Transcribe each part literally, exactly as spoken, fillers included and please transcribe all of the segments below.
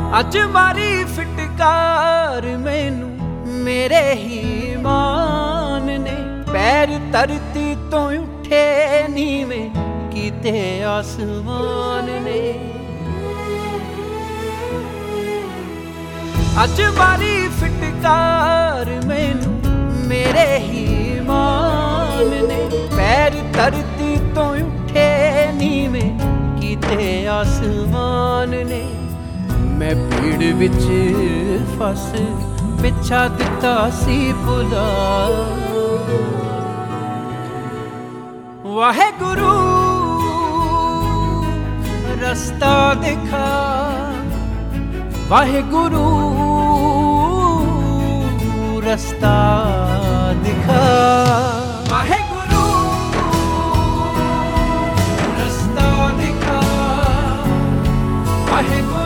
ਅੱਜ ਮਾਰੀ ਫਿਟਕਾਰ ਮੈਨੂੰ ਮੇਰੇ ਹੀ ਮਾਨ ਨੇ। ਪੈਰ ਧਰਤੀ ਤੋਂ ਉੱਠੇ ਨੀਵੇਂ ਕੀਤੇ ਆਸਮਾਨ ਨੇ। ਅੱਜ ਮਾਰੀ ਫਿਟਕਾਰ ਮੈਨੂੰ ਮੇਰੇ ਹੀ ਮਾਨ ਨੇ। ਪੈਰ ਧਰਤੀ ਤੋਂ ਉੱਠੇ ਨੀਵੇਂ ਕੀਤੇ ਆਸਮਾਨ ਨੇ। ਮੈਂ ਭੀੜ ਵਿੱਚ ਫਸ ਪਿੱਛਾ ਦਿੱਤਾ ਸੀ ਭੁਲਾ। ਵਾਹਿਗੁਰੂ ਰਸਤਾ ਦਿਖਾ, ਵਾਹਿਗੁਰੂ ਰਸਤਾ ਦਿਖਾ। ਵਾਹਿਗੁਰੂ ਰਸਤਾ ਦਿਖਾ, ਵਾਹਿਗੁਰੂ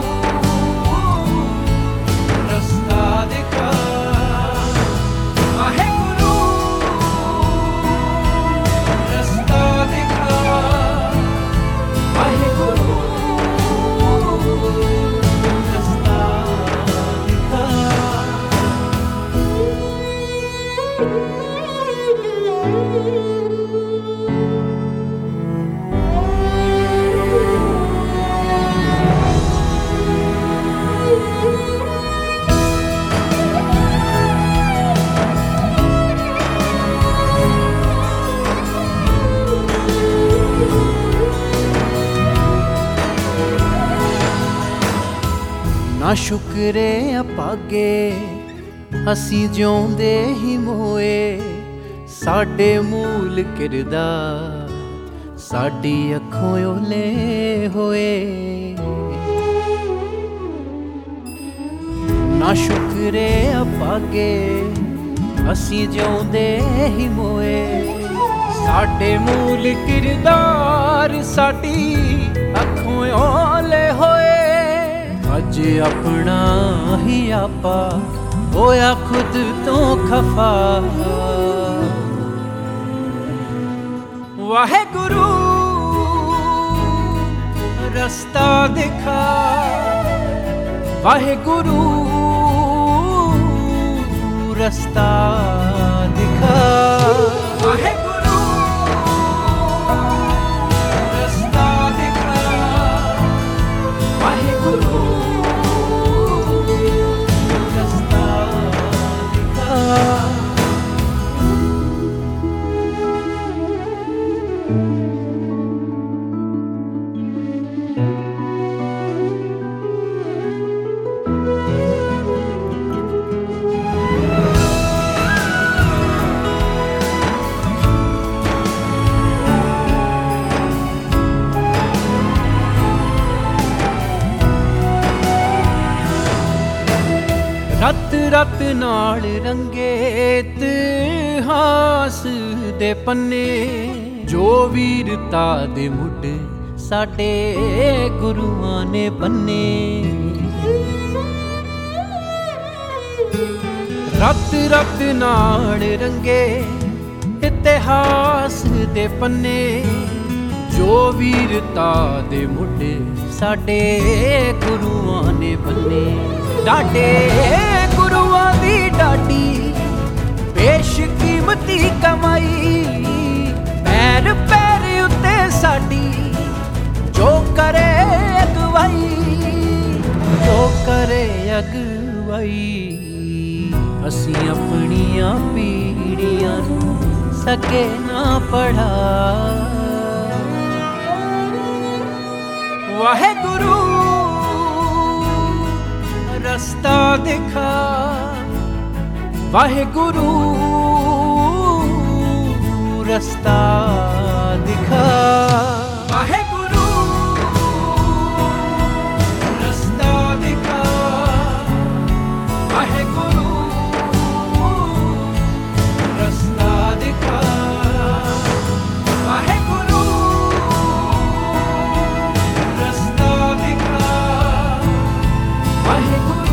ਨਾ ਸ਼ੁਕਰੇ ਅਪਾਗੇ ਅਸੀਂ ਜਿਉਂਦੇ ਹੀ ਮੋਏ। ਸਾਡੇ ਮੂਲ ਕਿਰਦਾਰ ਸਾਡੀ ਅੱਖੋਂ ਓਲੇ ਹੋਏ। ਨਾ ਸ਼ੁਕਰੇ ਅਪਾਗੇ ਅਸੀਂ ਜਿਉਂਦੇ ਹੀ ਮੋਏ। ਸਾਡੇ ਮੂਲ ਕਿਰਦਾਰ ਸਾਡੀ ਅੱਖੋਂ ਓਲੇ ਹੋਏ। ਅੱਜ ਆਪਣਾ ਹੀ ਆਪਾ ਹੋਇਆ ਖੁਦ ਤੋਂ ਖਫਾ। ਵਾਹਿਗੁਰੂ ਰਸਤਾ ਦਿਖਾ, ਵਾਹਿਗੁਰੂ ਰਸਤਾ ਦਿਖਾ। ਵਾਹਿਗੁਰੂ ਰਸਤਾ ਦਿਖਾ, ਵਾਹਿਗੁਰੂ ਰਤ ਰਤ ਨਾਲ ਰੰਗੇ ਇਤਿਹਾਸ ਦੇ ਪੰਨੇ। ਜੋ ਵੀਰਤਾ ਦੇ ਮੁੱਢ ਸਾਡੇ ਗੁਰੂਆਂ ਨੇ ਬੰਨੇ। ਰਤ ਰਤ ਨਾਲ ਰੰਗੇ ਇਤਿਹਾਸ ਦੇ ਪੰਨੇ। ਜੋ ਵੀਰਤਾ ਦੇ ਮੁੱਢ ਸਾਡੇ ਗੁਰੂਆਂ ਨੇ ਬੰਨੇ। ਡਾਡੇ ਗੁਰੂਆਂ ਦੀ ਡਾਡੀ ਬੇਸ਼ਕੀਮਤੀ ਕਮਾਈ। ਪੈਰ ਪੈਰ ਉੱਤੇ ਸਾਡੀ ਜੋ ਕਰੇ ਅਗਵਾਈ, ਜੋ ਕਰੇ ਅਗਵਾਈ। ਅਸੀਂ ਆਪਣੀਆਂ ਪੀੜ੍ਹੀਆਂ ਨੂੰ ਸਕੇ ਨਾ ਪੜ੍ਹਾ। ਵਾਹਿਗੁਰੂ ਰਸਤਾ ਦਿਖਾ, ਵਾਹਿਗੁਰੂ ਰਸਤਾ ਦਿਖਾ। ਵਾਹਿਗੁਰੂ ਰਸਤਾ ਦਿਖਾ, ਵਾਹਿਗੁਰੂ ਰਸਤਾ ਦਿਖਾ। ਵਾਹਿਗੁਰੂ ਰਸਤਾ ਦਿਖਾ, ਵਾਹਿਗੁਰੂ